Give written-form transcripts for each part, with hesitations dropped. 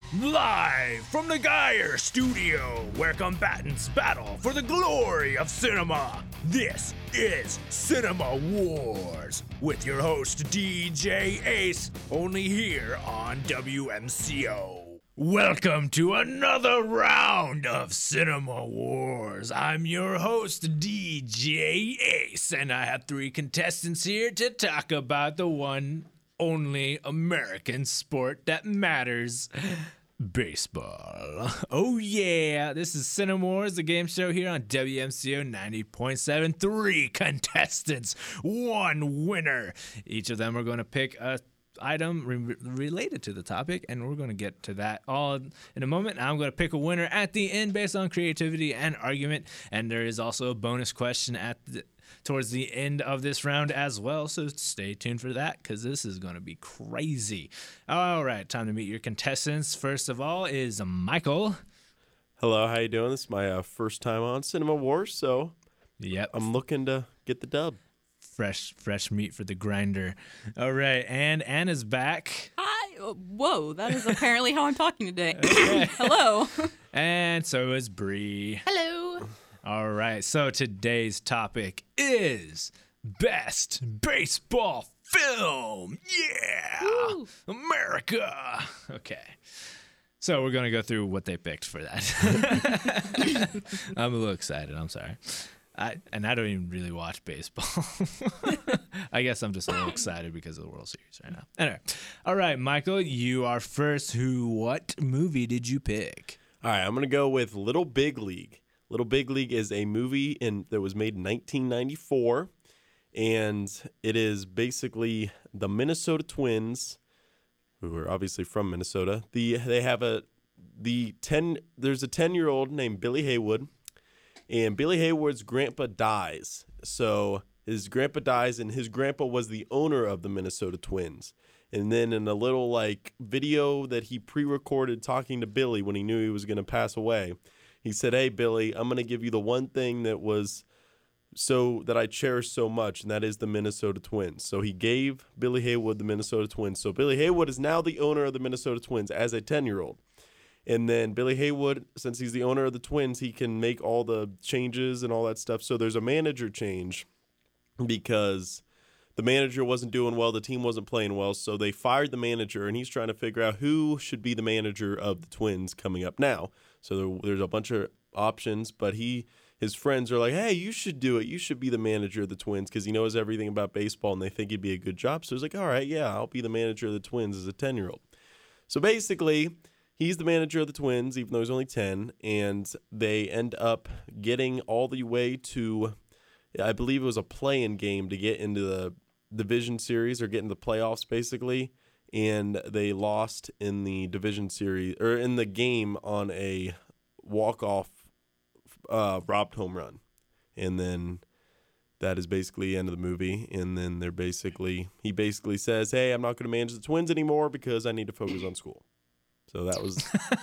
Live from the Geyer Studio, where combatants battle for the glory of cinema. This is Cinema Wars, with your host DJ Ace, only here on WMCO. Welcome to another round of Cinema Wars. I'm your host, DJ Ace, and I have three contestants here to talk about the one only American sport that matters. Baseball. Oh yeah, this is Cinema Wars, the game show here on WMCO 90.7. Three contestants, one winner. Each of them are going to pick a item related to the topic, and we're going to get to that all in a moment. I'm going to pick a winner at the end based on creativity and argument, and there is also a bonus question towards the end of this round as well, so stay tuned for that because this is going to be crazy. All right, time to meet your contestants. First of all is Michael. Hello, how you doing? This is my first time on Cinema Wars, so Yep, I'm looking to get the dub. fresh meat for the grinder. All right, and Anna's back. Hi. Whoa, that is apparently how I'm talking today. Okay. Hello. And so is Bree. Hello. All right, so today's topic is best baseball film. Yeah, Woo. America. Okay, so we're gonna go through what they picked for that. I'm a little excited. I'm sorry. I don't even really watch baseball. I guess I'm just a little excited because of the World Series right now. Anyway, all right, Michael, you are first. What movie did you pick? All right, I'm going to go with Little Big League. Little Big League is a movie that was made in 1994, and it is basically the Minnesota Twins, who are obviously from Minnesota. There's a 10-year-old named Billy Haywood, and Billy Haywood's grandpa dies. So his grandpa dies, and his grandpa was the owner of the Minnesota Twins. And then in a little video that he pre-recorded talking to Billy when he knew he was going to pass away, he said, "Hey Billy, I'm going to give you the one thing that I cherish so much, and that is the Minnesota Twins." So he gave Billy Haywood the Minnesota Twins. So Billy Haywood is now the owner of the Minnesota Twins as a 10-year-old. And then Billy Haywood, since he's the owner of the Twins, he can make all the changes and all that stuff. So there's a manager change because the manager wasn't doing well. The team wasn't playing well. So they fired the manager, and he's trying to figure out who should be the manager of the Twins coming up now. So there's a bunch of options, but his friends are like, "Hey, you should do it. You should be the manager of the Twins," because he knows everything about baseball, and they think he'd be a good job. So he's like, "All right, yeah, I'll be the manager of the Twins as a 10-year-old. So basically, he's the manager of the Twins, even though he's only 10, and they end up getting all the way to, I believe it was a play-in game to get into the division series or get into the playoffs, basically, and they lost in the division series, or in the game on a walk-off robbed home run. And then that is basically the end of the movie, and then he basically says, "Hey, I'm not going to manage the Twins anymore because I need to focus on school." So that was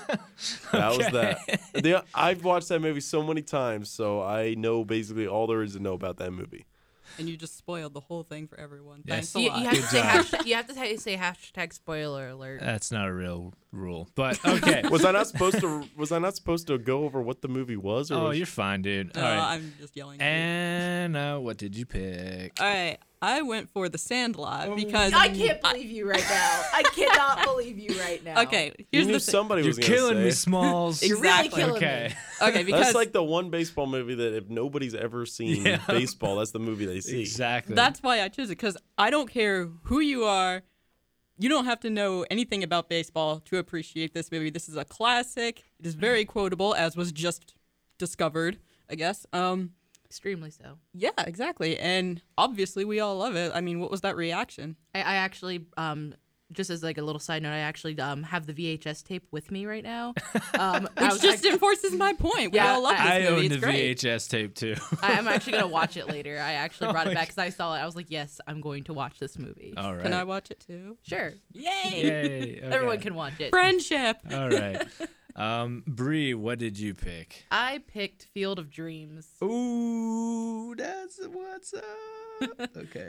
that. I've watched that movie so many times, so I know basically all there is to know about that movie. And you just spoiled the whole thing for everyone. Yes. Thanks a You lot. have to say hashtag spoiler alert. That's not a real rule, but okay. Was I not supposed to go over what the movie was? Or You're fine, dude. No, All right. I'm just yelling at you. And what did you pick? All right, I went for The Sandlot because I can't believe you right now. I cannot believe you right now. Okay, you here's knew the thing. somebody You're was going to say. killing me, Smalls. You're really Exactly. killing Okay. me. Okay, because That's like the one baseball movie that if nobody's ever seen Yeah. baseball, that's the movie they see. Exactly. that's why I chose it, because I don't care who you are. You don't have to know anything about baseball to appreciate this movie. This is a classic. It is very quotable, as was just discovered, I guess. Extremely so. Yeah, exactly. And obviously we all love it. I mean, what was that reaction? I actually, just as like a little side note, I actually have the VHS tape with me right now. Which just enforces my point. We Yeah, all love this I movie. own It's the great. VHS tape too. I'm actually going to watch it later. I actually brought Oh it my back because I saw it. I was like, yes, I'm going to watch this movie. All right. Can I watch it too? Sure. Yay! Yay. Okay. Everyone can watch it. Friendship. All right. Bree, what did you pick? I picked Field of Dreams. Ooh, that's what's up. Okay.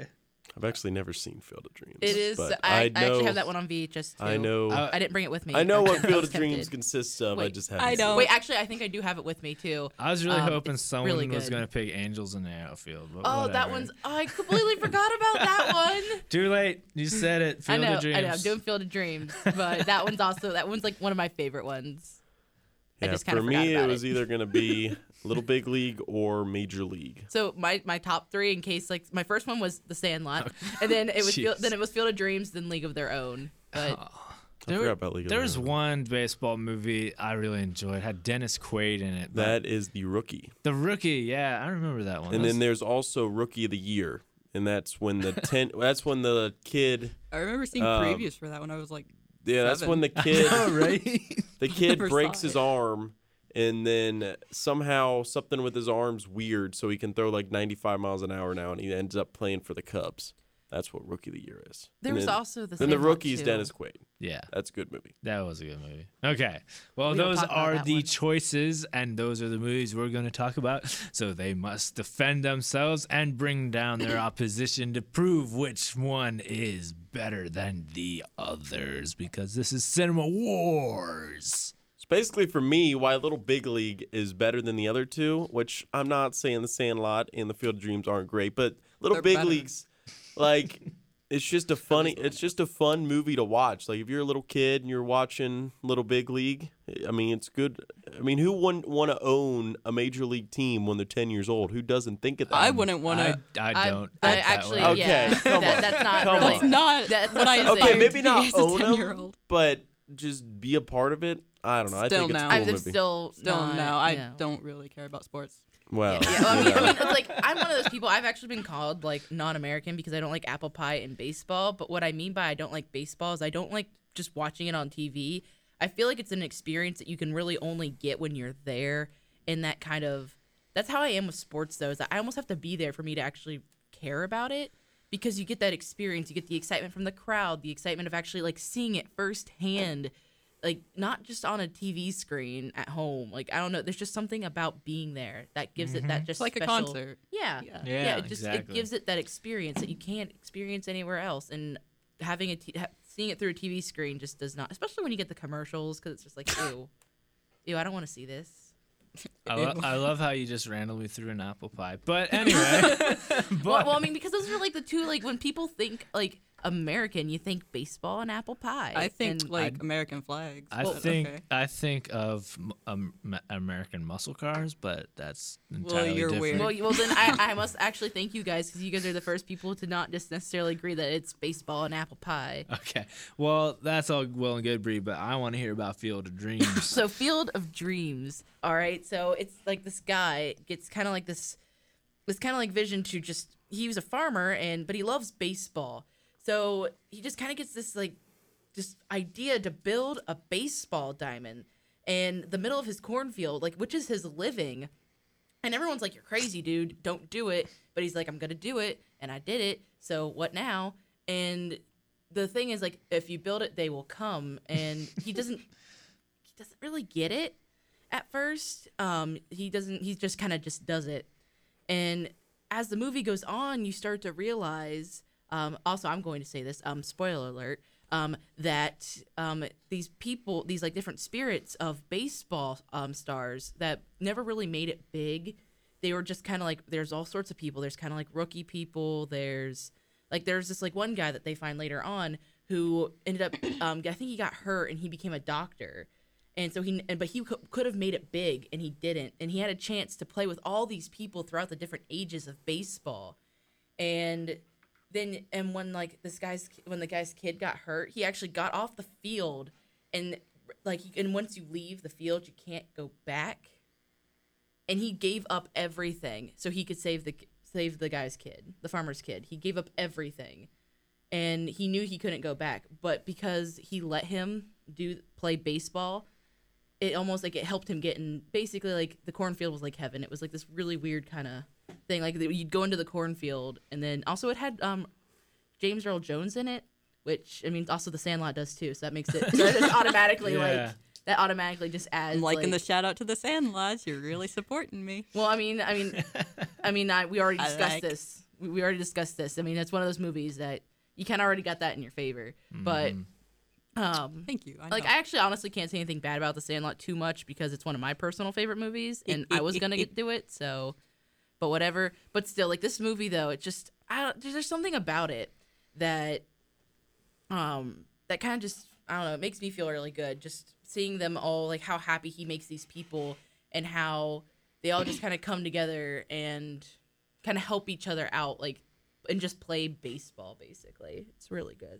I've actually never seen Field of Dreams. It is. but I know, actually have that one on VHS too. I know. I didn't bring it with me. I know what I Field was of Dreams tempted. consists of. I Wait, just haven't. I seen don't. it. Wait, actually, I think I do have it with me too. I was really hoping it's someone really was good. going to pick Angels in the Outfield. But Oh, that whatever. one's. I completely forgot about that one. Too late. You said it. Field of Dreams. I know. I'm doing Field of Dreams, but that one's like one of my favorite ones. I Yeah, just kind for of forgot me, about it was either going to be Little Big League or Major League. So my top three, in case like my first one was The Sandlot, and then it was Jeez. Field of Dreams, then League of Their Own. But I forgot about League of There was Their Own. one baseball movie I really enjoyed. It had Dennis Quaid in it. but That is The Rookie. The Rookie, yeah, I remember that one. And That then there's also Rookie of the Year. And that's when that's when the kid, I remember seeing previews for that when I was like, that's 7. when the kid, was, right? the kid Never breaks saw his it. arm, and then somehow something with his arm's weird, so he can throw like 95 miles an hour now, and he ends up playing for the Cubs. That's what Rookie of the Year is. there And was then, also the. then the Sandlot, rookie's too. Dennis Quaid. Yeah, That's a good movie. that was a good movie. Okay, well, We don't those talk about are that the one. choices, and those are the movies we're going to talk about. So they must defend themselves and bring down their opposition to prove which one is better than the others, because this is Cinema Wars. So basically, for me, why Little Big League is better than the other two, which I'm not saying The Sandlot and The Field of Dreams aren't great, but Little They're Big better. League's like it's just a fun movie to watch. Like if you're a little kid and you're watching Little Big League, I mean, it's good. I mean, who wouldn't want to own a major league team when they're 10 years old? Who doesn't think of that? I wouldn't want to. I don't. I think that actually, way. Okay, yeah, come on. that's not Come really. on. That's not That's what I not Okay, aspired maybe to be not as a own them, 10-year-old. but just be a part of it. I don't know. I Still think it's no. a cool I'm movie. still Don't not, know. I no. don't really care about sports. Well, Yeah, well, I you mean, know. it's like I'm one of those people. I've actually been called like non-American because I don't like apple pie and baseball. But what I mean by I don't like baseball is I don't like just watching it on TV. I feel like it's an experience that you can really only get when you're there. In that kind of, that's how I am with sports though. Is that I almost have to be there for me to actually care about it, because you get that experience. You get the excitement from the crowd, the excitement of actually like seeing it firsthand. Like not just on a TV screen at home. Like I don't know. There's just something about being there that gives it that just It's like special, a concert. Yeah, Yeah, It just exactly. it gives it that experience that you can't experience anywhere else. And having seeing it through a TV screen just does not. Especially when you get the commercials, because it's just like ew, I don't want to see this. I love how you just randomly threw an apple pie. But anyway, Well, I mean, because those are like the two. Like when people think like American, you think baseball and apple pie. I think And like American flags. I but think okay. I think of American muscle cars, but that's entirely you're different. weird. Well, then I must actually thank you guys, because you guys are the first people to not just necessarily agree that it's baseball and apple pie. Okay, well that's all well and good, Bree, but I want to hear about Field of Dreams. So Field of Dreams. All right. So it's like this guy gets kind of like this kind of like vision to just, he was a farmer but he loves baseball. So he just kind of gets this like just idea to build a baseball diamond in the middle of his cornfield, like, which is his living. And everyone's like, you're crazy, dude. Don't do it. But he's like, I'm going to do it. And I did it. So what now? And the thing is, like, if you build it, they will come. And he doesn't really get it at first. He just kind of just does it. And as the movie goes on, you start to realize, also I'm going to say this, spoiler alert, that these people, these like different spirits of baseball stars that never really made it big, they were just kind of like, there's all sorts of people. There's kind of like rookie people. There's this like one guy that they find later on who ended up, I think he got hurt and he became a doctor. And so he could have made it big, and he didn't. And he had a chance to play with all these people throughout the different ages of baseball. And then, when the guy's kid got hurt, he actually got off the field, and once you leave the field, you can't go back. And he gave up everything so he could save the guy's kid, the farmer's kid. He gave up everything, and he knew he couldn't go back. But because he let him play baseball, it almost like it helped him get in. Basically, like the cornfield was like heaven. It was like this really weird kind of thing. Like you'd go into the cornfield, and then also it had James Earl Jones in it, which I mean also The Sandlot does too. So that makes it just automatically Yeah. like that automatically just adds I'm like liking the shout out to the Sandlots. You're really supporting me. Well, we already I discussed like- this. we already discussed this. I mean, it's one of those movies that you kind of already got that in your favor. But Thank you. like, know. I actually honestly can't say anything bad about The Sandlot too much because it's one of my personal favorite movies, and I was gonna do it. So, but whatever. But still, like this movie though, it just there's something about it that that kind of just I don't know, it makes me feel really good. Just seeing them all, like how happy he makes these people, and how they all just kind of come together and kind of help each other out, like, and just play baseball. Basically, it's really good.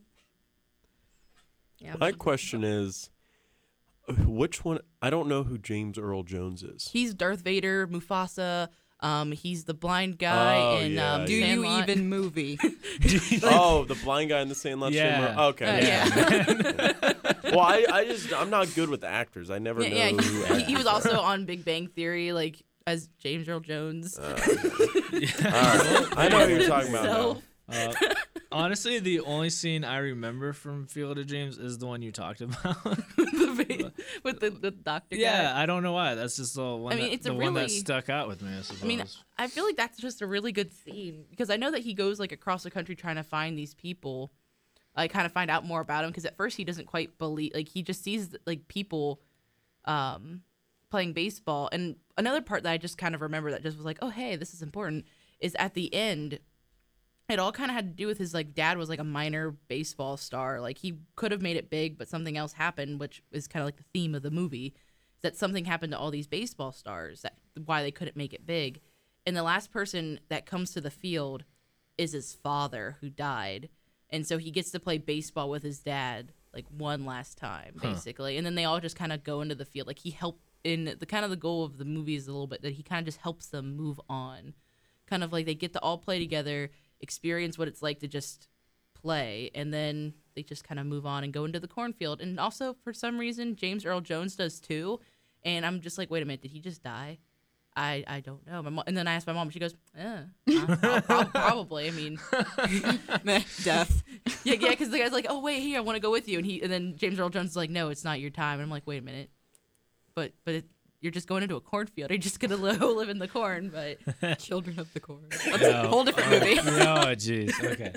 Yeah. My question is, which one? I don't know who James Earl Jones is. He's Darth Vader, Mufasa. He's the blind guy in yeah, Do you Sandlot. even movie? Oh, the blind guy in the Sandlot. Yeah. Shimmer? Okay. Yeah. Well, I'm not good with actors. I never know Yeah, who. he was also on Big Bang Theory, like as James Earl Jones. All right. I know who you're talking about So- now. Honestly, the only scene I remember from Field of Dreams is the one you talked about. with the doctor Yeah, guy. I don't know why. That's just the one. I mean, that, it's a the one that really- stuck out with me. I suppose. I mean, I feel like that's just a really good scene because I know that he goes like across the country trying to find these people, like kind of find out more about him. Because at first he doesn't quite believe, like he just sees like people, playing baseball. And another part that I just kind of remember that just was like, oh hey, this is important, is at the end. It all kind of had to do with his like dad was like a minor baseball star. Like he could have made it big, but something else happened, which is kind of like the theme of the movie. Is that something happened to all these baseball stars, that why they couldn't make it big. And the last person that comes to the field is his father who died. And so he gets to play baseball with his dad like one last time, basically. And then they all just kind of go into the field. Like he helped in the kind of the goal of the movie is a little bit that he kind of just helps them move on. Kind of like they get to all play together, experience what it's like to just play, and then they just kind of move on and go into the cornfield. And also, for some reason, James Earl Jones does too. And I'm just like, wait a minute, did he just die? I don't know. My mom, and then I asked my mom, she goes, probably. I mean, Death. yeah, because the guy's like, oh wait, here, I want to go with you, and then James Earl Jones is like, no, it's not your time. And I'm like, wait a minute, but you're just going into a cornfield. You're just gonna live in the corn, but Children of the Corn. That's a whole different movie. Oh, jeez. Okay.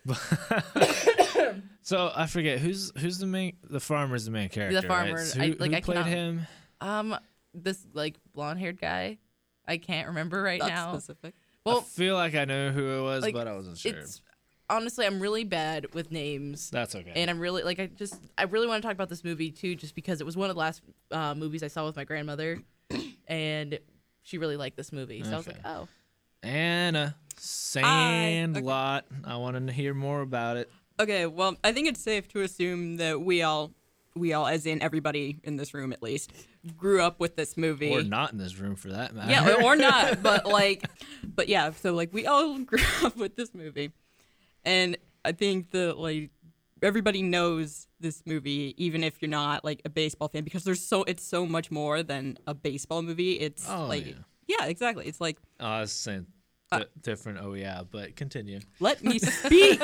So I forget who's the farmer's the main character. farmer, Right? So I who played cannot- him? this like blonde-haired guy, I can't remember right That's now. specific. I Well, feel like I know who it was, like, but I wasn't sure. it's honestly, I'm really bad with names. That's okay. And I'm really like I really want to talk about this movie too, just because it was one of the last movies I saw with my grandmother, and she really liked this movie. So I was like, Okay. oh, Anna Sandlot. I want to hear more about it. Okay, well, I think it's safe to assume that we all, as in everybody in this room at least, grew up with this movie. Or not in this room for that matter. Yeah, or not, but yeah, so like we all grew up with this movie. And I think that like everybody knows this movie, even if you're not like a baseball fan, because it's so much more than a baseball movie. It's yeah, exactly. It's like, I was saying different. Oh yeah, but continue. let me speak.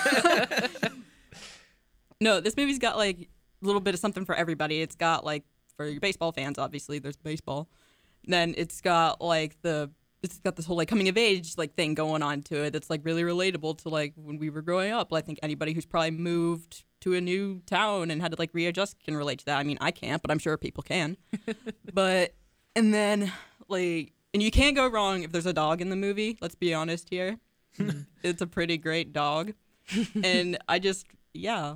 No, this movie's got like a little bit of something for everybody. It's got like for your baseball fans, obviously there's baseball. Then it's got this whole like coming of age like thing going on to it that's like really relatable to like when we were growing up. I think anybody who's probably moved to a new town and had to like readjust can relate to that. I mean, I can't, but I'm sure people can. And then like, and you can't go wrong if there's a dog in the movie. Let's be honest here. It's a pretty great dog. And I just, yeah.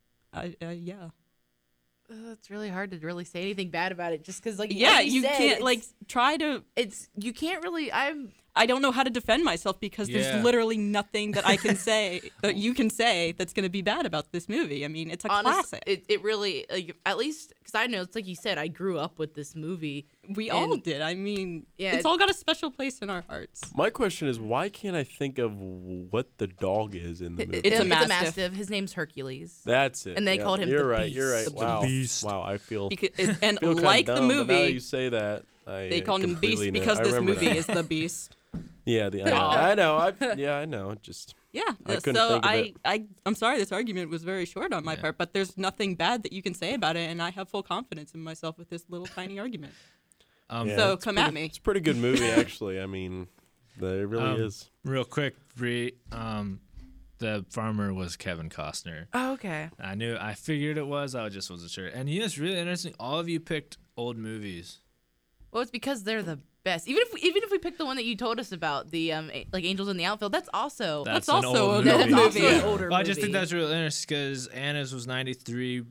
it's really hard to really say anything bad about it, just because like Yeah, like you said, can't it's- like try to. you can't really. I don't know how to defend myself because Yeah. there's literally nothing that I can say that you can say that's going to be bad about this movie. I mean, it's a classic. It really like at least because I know it's like you said, I grew up with this movie. We all and- did. I mean, Yeah, it's all got a special place in our hearts. My question is, why can't I think of what the dog is in the movie? It's a mastiff. His name's Hercules. That's it. And they Yep. called him You're the right. Beast. You're right. The Wow. Beast. Wow. I feel. And feel kinda like the dumb, but now that movie, you say that, they called him Beast completely know. because I this remember movie that. is the Beast. Yeah, I know. I know. Just Yeah. I couldn't So think of it. I'm sorry this argument was very short on my part, but there's nothing bad that you can say about it, and I have full confidence in myself with this little tiny argument. Yeah, So it's come pretty- at me. It's a pretty good movie, actually. I mean, There really is. Real quick, Bree, the farmer was Kevin Costner. Oh, okay. I figured it was. I just wasn't sure. And it's really interesting. All of you picked old movies. Well, it's because they're the best. Even if we pick the one that you told us about, the like Angels in the Outfield, that's also That's an also old a movie. that's also an older Well, I just think movie. that's really interesting because Anna's was 93.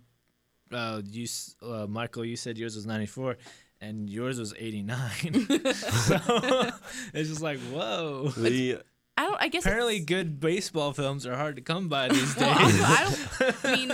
Michael, you said yours was 94. And yours was 89. So it's just like, whoa. I guess Apparently, it's, good baseball films are hard to come by these days. well, I mean,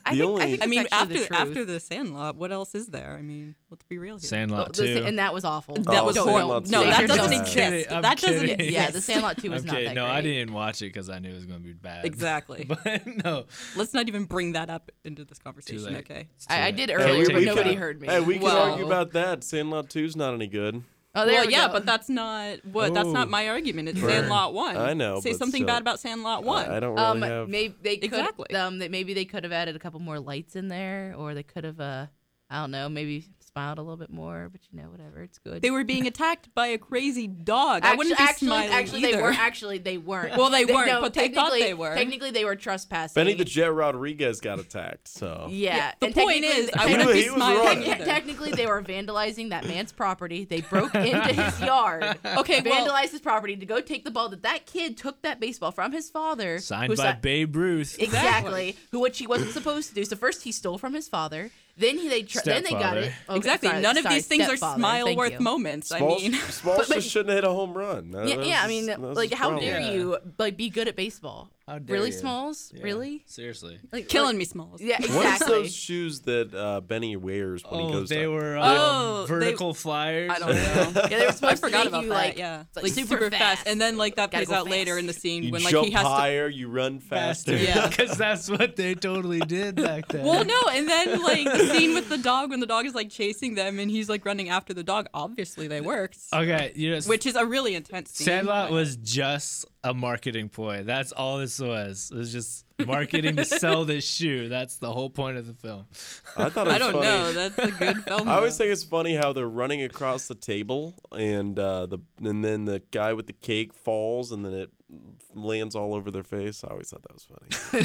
I mean, after after the Sandlot, what else is there? I mean, let's be real here. Sandlot 2. and that was awful. That was Oh, horrible. Sandlot No, two. that They doesn't sure exist. don't. I'm That doesn't kidding. exist. Yeah, the Sandlot 2 was not Okay, that no, great. I didn't watch it because I knew it was going to be bad. Exactly. But no. Let's not even bring that up into this Too conversation, late. okay? It's too I late. did Hey, earlier, we but nobody can- heard me. Hey, we can Well- argue about that. Sandlot 2's not any good. Oh, there Well, we yeah, go. but that's not that's not my argument. It's Sandlot 1. I know, Say but something still. bad about Sandlot 1. I don't really have. maybe they could Exactly. maybe they could have added a couple more lights in there, or they could have I don't know, maybe smiled a little bit more. But whatever, it's good. They were being attacked by a crazy dog. I wouldn't be smiling actually, either. they weren't. Well, they weren't, no, but they thought they were. Technically, they were trespassing. Benny the Jet Rodriguez got attacked, so. Yeah. The and point technically- is, I wouldn't He be was smiling running. either. Technically, they were vandalizing that man's property. They broke into his yard. Okay, well, vandalized his property to go take the ball that kid took that baseball from his father. Signed who by si- Babe Ruth. Exactly. Which he wasn't supposed to do. So first he stole from his father. Then then they got Stepfather. it. Oh, exactly. sorry, None of sorry, these things are stepfather. smile Thank worth you. moments. I Smalls, mean, Smalls just shouldn't have hit a home run. Yeah, I mean, like, how dare Yeah. you be good at baseball? How dare Really, you. Smalls? Yeah, Really? Seriously. Like killing me, Smalls. Yeah, What is exactly. those shoes that Benny wears when he Oh, goes they to... were Oh, vertical flyers. I don't know. Yeah, they were supposed I to forgot make about you, that. like, Yeah, like super fast. and then like that Gotta plays go out later fast. in the scene You when like jump he has to. higher, you run faster. Yeah. Because that's what they totally did back then. Well, no, and then like the scene with the dog when the dog is like chasing them and he's like running after the dog. Obviously, they worked, Okay, which is a really intense scene. Sandlot but- was just a marketing ploy. That's all this was. It was just marketing to sell this shoe. That's the whole point of the film. I thought it was I don't funny. know. That's a good film. I always though. think it's funny how they're running across the table and then the guy with the cake falls and then it lands all over their face. I always thought that was funny.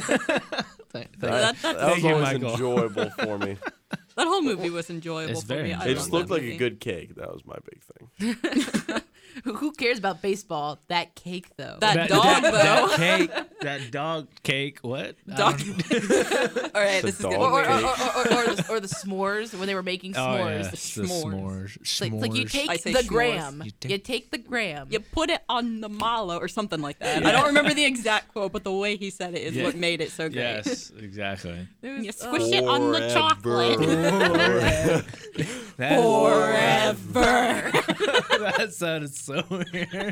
That was Thank you, always Michael. enjoyable for me. That whole movie was enjoyable It's for very me. I It enjoyable. just love looked that like a movie. good cake. That was my big thing. Who cares about baseball? That cake, though. That dog, though. That cake. That dog cake. What? I Dog. don't- All right, The this is dog good. or the s'mores when they were making Oh, s'mores. yeah. the The s'mores. s'mores. Like you S'mores. take I say the s'mores. gram. You You take- take the gram. You put it on the mallow or something like that. I don't remember the exact quote, but the way he said it is Yeah. what made it so great. Yes, exactly. You squish it on the chocolate. That, Forever. that sounded so weird.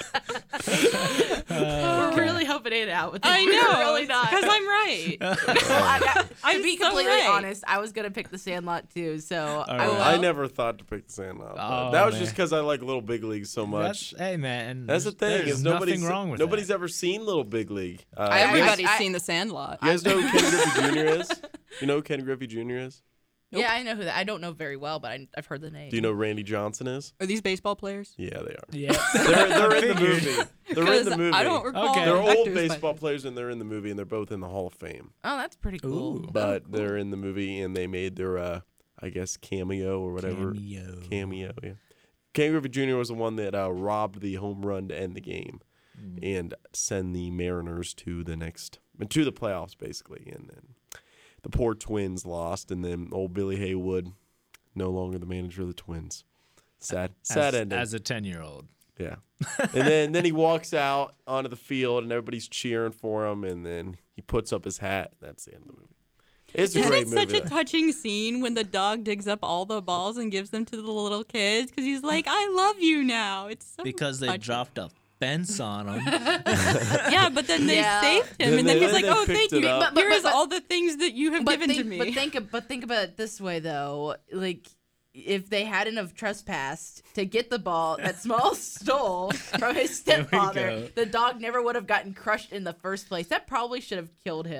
We're really helping it out with this. I We're know. really not. Because I'm right. to I'm be so completely right. honest, I was gonna pick the Sandlot too. So All I right. will. I never thought to pick the Sandlot. but Oh, that was man. just because I like Little Big League so much. Hey man, That's the thing there's is nobody's nothing wrong with nobody's that. ever seen Little Big League. Everybody's I- seen The Sandlot. You guys know who Ken Griffey Jr. is? You know who Ken Griffey Jr. is? Yeah, I know who that. I don't know very well, but I've heard the name. Do you know who Randy Johnson is? Are these baseball players? Yeah, they are. Yeah. They're in the movie. They're in Because the movie. I don't recall. Okay. They're the old actors, but- baseball players and they're in the movie and they're both in the Hall of Fame. Oh, that's pretty cool. Ooh. But they're in the movie and they made their I guess cameo or whatever. Cameo, yeah. Ken Griffey Jr. was the one that robbed the home run to end the game and send the Mariners to the playoffs basically. And then the poor Twins lost, and then old Billy Haywood, no longer the manager of the Twins. Sad ending. As a 10-year-old. Yeah. And then he walks out onto the field and everybody's cheering for him and then he puts up his hat. That's the end of the movie. It's a Isn't great it movie. such a touching scene when the dog digs up all the balls and gives them to the little kids? Because he's like, I love you now. It's so Because they touching. dropped a fence on him. Yeah, but then they Yeah. saved him. Then And then they- he's like, then they oh, thank picked it you. up. Here's But- all the things that you have given to me. But think about it this way though, like if they hadn't have trespassed to get the ball that Smalls stole from his There we stepfather, go. the dog never would have gotten crushed in the first place. That probably should have killed him.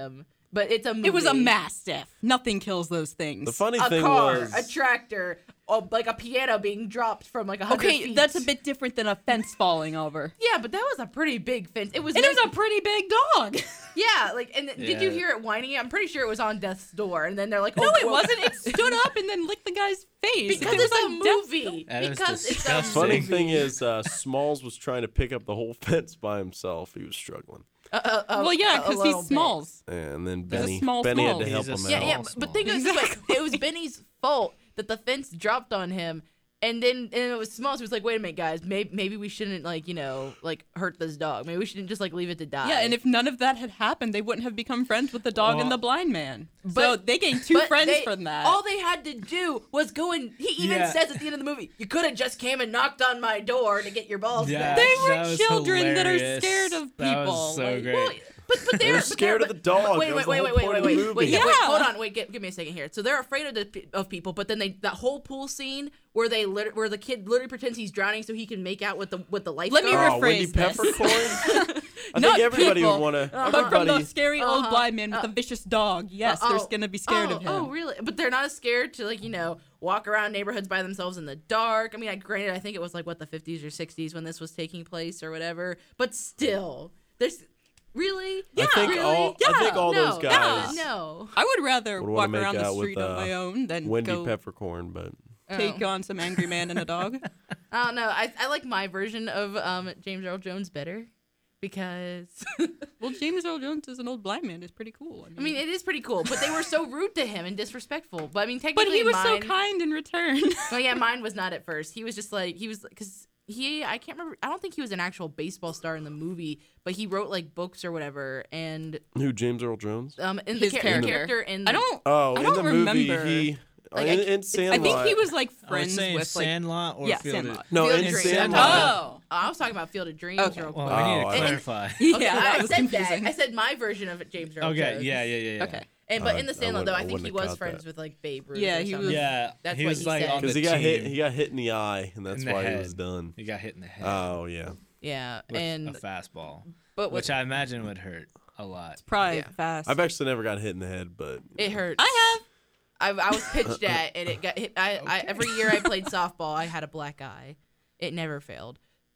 but it's a movie. It was a mastiff. Nothing kills those things. The funny A thing car, was, a tractor, like a piano being dropped from like 100 Okay, feet. that's a bit different than a fence falling over. Yeah, but that was a pretty big fence. It was. And it was a pretty big dog. Yeah, like, and did you Yeah. hear it whining? I'm pretty sure it was on death's door, and then they're like, No, oh, it whoa. wasn't. It stood up and then licked the guy's face. Because It was it's a on death's movie. That is Because it's a disgusting. funny movie. thing is, Smalls was trying to pick up the whole fence by himself. He was struggling, Well, yeah, because little he's bit. Smalls. and then He's a Benny small had Smalls. to help He's a him out. Yeah, but think of it this way. It was Benny's fault that the fence dropped on him. And then it was Smalls who was like, wait a minute, guys, maybe we shouldn't, like, hurt this dog. Maybe we shouldn't just, like, leave it to die. Yeah, and if none of that had happened, they wouldn't have become friends with the dog and the blind man. So But- they gained two But friends from that. All they had to do was go and he even Yeah. says at the end of the movie, you could have just came and knocked on my door to get your balls Yeah. back. They That were was children that are hilarious. scared of That people. was so Like, great. Well, but They were scared of the dog. Wait, That was wait, the wait, whole wait, point wait, of the wait, movie. wait, Yeah. wait, hold on, wait, give me a second here. So they're afraid of people, but then that whole pool scene where where the kid literally pretends he's drowning so he can make out with the lifeguard. Let me Oh, Wendy rephrase this. Peppercorn. I Not think everybody people, would want to. But from the scary old Uh-huh. blind man with a vicious dog, yes, they're gonna be scared of him. Oh, really? But they're not as scared to walk around neighborhoods by themselves in the dark. I mean, granted, I think it was like the 50s or 60s when this was taking place or whatever. But still, there's really. I think all no, those guys No. I would rather would walk want to make around the out street with on my own than Wendy go Peppercorn, but take on some angry man and a dog. I don't know. I like my version of James Earl Jones better because Well, James Earl Jones as an old blind man is pretty cool. I mean it is pretty cool, but they were so rude to him and disrespectful. But I mean, technically, but he was so mine- kind in return. Well, yeah, mine was not at first. He was just like because I can't remember. I don't think he was an actual baseball star in the movie, but he wrote like books or whatever. And who? James Earl Jones? in His the character. character in I don't. Oh, I in don't the remember. movie, he Like, in I Sandlot. think he was like I was friends saying with like. Sandlot or Yeah, Field of- Sandlot. No, Field in of Dreams. Sandlot. Oh. I was talking about Field of Dreams Okay. real Well, quick. we need to Oh, I- clarify. Yeah, Okay, that I was said confusing. that. I said my version of James Earl Okay, Jones. yeah. Okay. But in the I Sandlot, though, I wouldn't think he have was caught friends that. with like Babe Ruth. Yeah, or he something. was- Yeah, That's he what was he like said. on the Because he got hit. team. He got hit in the eye, and that's In the why he head. was done. He got hit in the head Oh yeah. Yeah, with and a fastball, but which I imagine would hurt a lot. Probably Yeah. fast. I've actually never got hit in the head, but it hurts. I have. I was pitched at, and it got hit. I every year I played softball, I had a black eye. It never failed.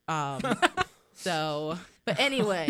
So, but anyway,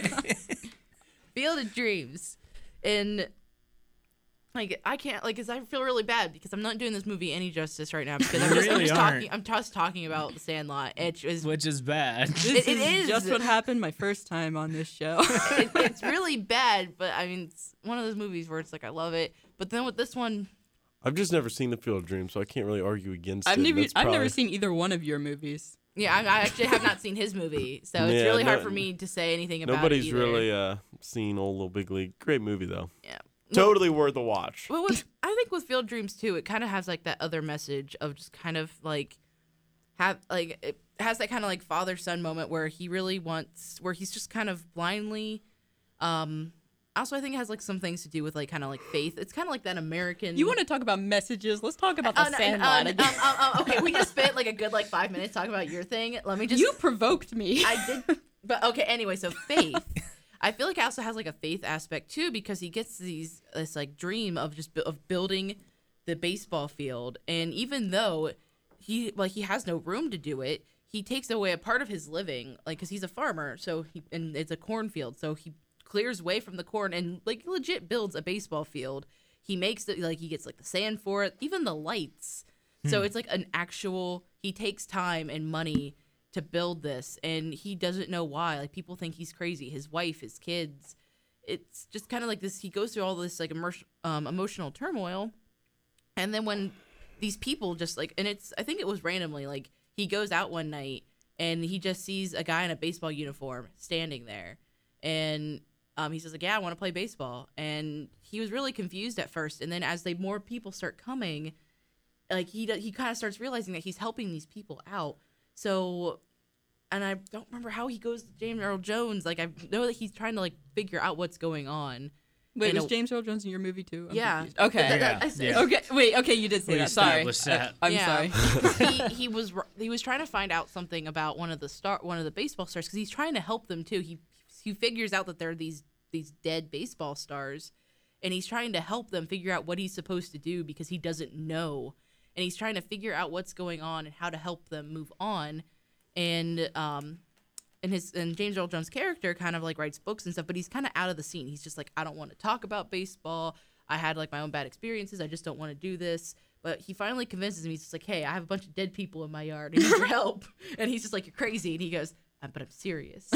Field of Dreams, and like I can't cause I feel really bad because I'm not doing this movie any justice right now because I'm really just aren't. talking. I'm just talking about The Sandlot. It was Which is bad. This it is. just what happened my first time on this show. it's really bad, but I mean it's one of those movies where it's like I love it, but then with this one. I've just never seen the Field of Dreams, so I can't really argue against I've it. never, That's I've never probably- seen either one of your movies. Yeah, I actually have not seen his movie, so it's Yeah, really hard no- for me to say anything about Nobody's it either. really seen Old Little Big League. Great movie though. Yeah. Totally worth a watch. Well, I think with Field Dreams too, it kind of has like that other message of just kind of like it has that kind of like father son moment where he really wants where he's just kind of blindly. Also, I think it has like some things to do with like kind of like faith. It's kind of like that American. You want to talk about messages? Let's talk about the no, Sandlot again. okay, we just spent like a good like 5 minutes talking about your thing. Let me just. You provoked me. I did, but okay. Anyway, so faith. I feel like it also has like a faith aspect too because he gets this like dream of just of building the baseball field, and even though he has no room to do it, he takes away a part of his living, like because he's a farmer, and it's a cornfield, so he clears way from the corn and like legit builds a baseball field. He makes it like he gets like the sand for it, even the lights. So it's like an actual. He takes time and money to build this, and he doesn't know why. Like people think he's crazy. His wife, his kids. It's just kind of like this. He goes through all this like emotional turmoil, and then when these people just like, and I think it was randomly. Like he goes out one night and he just sees a guy in a baseball uniform standing there, and he says like, "Yeah, I want to play baseball." And he was really confused at first, and then as more people start coming, like he kind of starts realizing that he's helping these people out. So, and I don't remember how he goes to James Earl Jones. Like I know that he's trying to like figure out what's going on. Wait, in was a- James Earl Jones in your movie too? I'm Yeah. confused. Okay. Yeah. I said- Yeah. Okay. Wait. Okay. You did say We that. Sorry. established that. I'm Yeah. sorry. he was trying to find out something about one of the baseball stars because he's trying to help them too. He figures out that there are these dead baseball stars, and he's trying to help them figure out what he's supposed to do because he doesn't know, and he's trying to figure out what's going on and how to help them move on. And James Earl Jones' character kind of like writes books and stuff, but he's kind of out of the scene. He's just like, I don't want to talk about baseball. I had like my own bad experiences. I just don't want to do this. But he finally convinces him. He's just like, hey, I have a bunch of dead people in my yard. I need your help. And he's just like, you're crazy. And he goes, but I'm serious.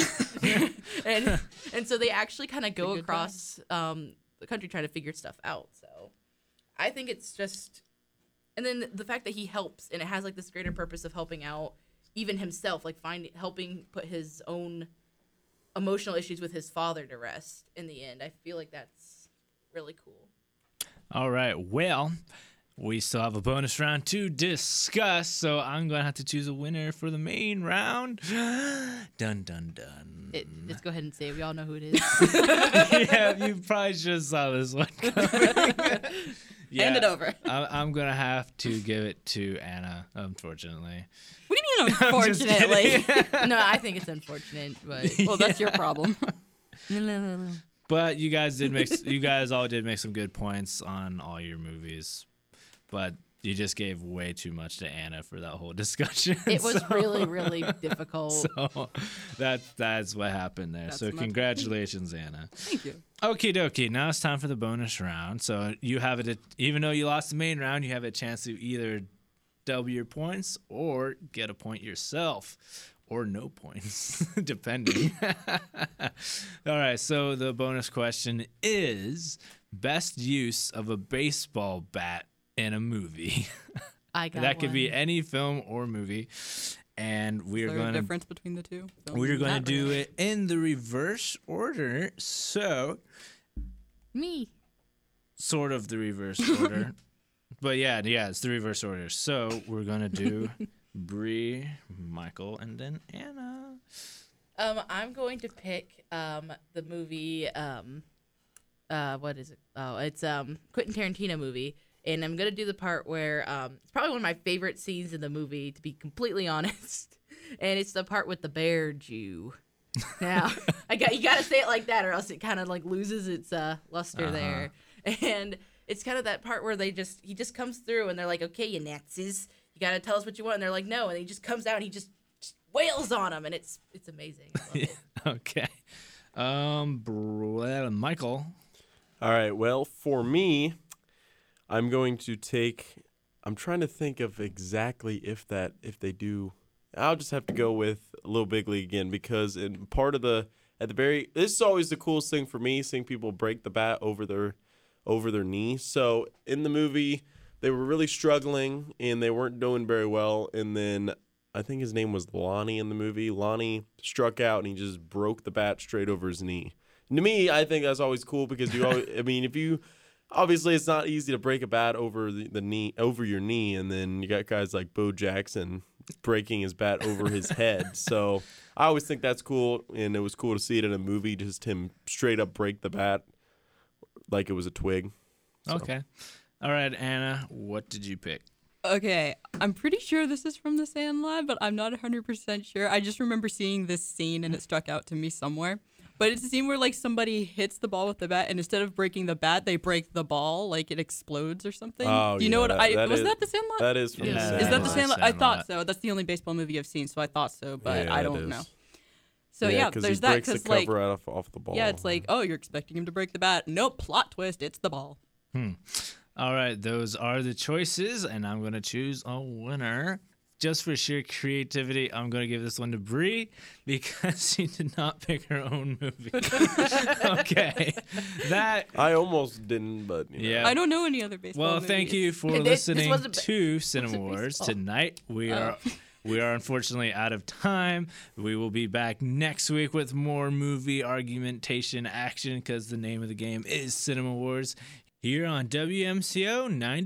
and so they actually kind of go across the country trying to figure stuff out. So I think it's just, and then the fact that he helps, and it has like this greater purpose of helping out even himself, like helping put his own emotional issues with his father to rest in the end. I feel like that's really cool. All right, well, we still have a bonus round to discuss, so I'm going to have to choose a winner for the main round. Dun, dun, dun. Let's go ahead and say it. We all know who it is. Yeah, you probably just saw this one coming. Yeah, Hand it over. I'm going to have to give it to Anna, unfortunately. What do you mean, unfortunately? No, I think it's unfortunate, but Well, that's your problem. But you guys all did make some good points on all your movies. But you just gave way too much to Anna for that whole discussion. It was really, really difficult. So that's what happened there. So congratulations, Anna. Thank you. Okie dokie. Now it's time for the bonus round. So you have it. Even though you lost the main round, you have a chance to either double your points or get a point yourself. Or no points, depending. All right, so the bonus question is best use of a baseball bat in a movie. That could be any film or movie. And we're Is there going a difference between the two? we're going to do it in the reverse order. So Me. sort of the reverse order. But yeah, it's the reverse order. So we're going to do Bree, Michael, and then Anna. I'm going to pick the movie. What is it? Oh, it's Quentin Tarantino movie, and I'm gonna do the part where it's probably one of my favorite scenes in the movie, to be completely honest. And it's the part with the bear Jew. Now, you gotta say it like that, or else it kind of like loses its luster there. And it's kind of that part where he just comes through, and they're like, "Okay, you Nazis, you gotta tell us what you want." And they're like, "No," and he just comes out and he just wails on them, and it's amazing. I love it. Okay. Michael. All right. Well, for me, I'm going to take. I'm trying to think of exactly if they do. I'll just have to go with Little Big League again, because in part of this is always the coolest thing for me, seeing people break the bat over their knee. So in the movie, they were really struggling and they weren't doing very well. And then I think his name was Lonnie in the movie. Lonnie struck out and he just broke the bat straight over his knee. And to me, I think that's always cool, because obviously it's not easy to break a bat over the knee, over your knee, and then you got guys like Bo Jackson breaking his bat over his head. So I always think that's cool, and it was cool to see it in a movie, just him straight up break the bat like it was a twig. So. Okay. All right, Anna, what did you pick? Okay, I'm pretty sure this is from The Sandlot, but I'm not 100% sure. I just remember seeing this scene, and it struck out to me somewhere. But it's a scene where, like, somebody hits the ball with the bat, and instead of breaking the bat, they break the ball, like it explodes or something. Oh, Do you know what was that The Sandlot? That is from The Sandlot. Is that The Sandlot? I thought so. That's the only baseball movie I've seen, so I thought so, but I don't know. So yeah, there's that, because like, cover off the ball. Yeah, it's like, oh, you're expecting him to break the bat. Nope, plot twist, it's the ball. All right, those are the choices, and I'm going to choose a winner. Just for sheer creativity, I'm going to give this one to Bree, because she did not pick her own movie. Okay. I almost didn't, but yeah. I don't know any other baseball movies. Thank you for listening to Cinema Wars tonight. We are unfortunately out of time. We will be back next week with more movie argumentation action, because the name of the game is Cinema Wars, here on WMCO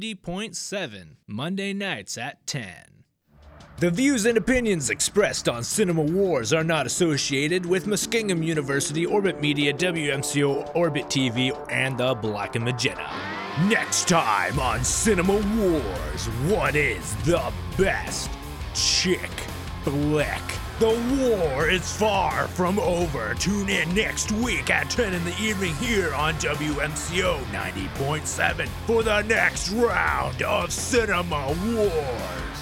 90.7, Monday nights at 10. The views and opinions expressed on Cinema Wars are not associated with Muskingum University, Orbit Media, WMCO, Orbit TV, and the Black and Magenta. Next time on Cinema Wars, what is the best chick flick? The war is far from over. Tune in next week at 10 in the evening here on WMCO 90.7 for the next round of Cinema Wars.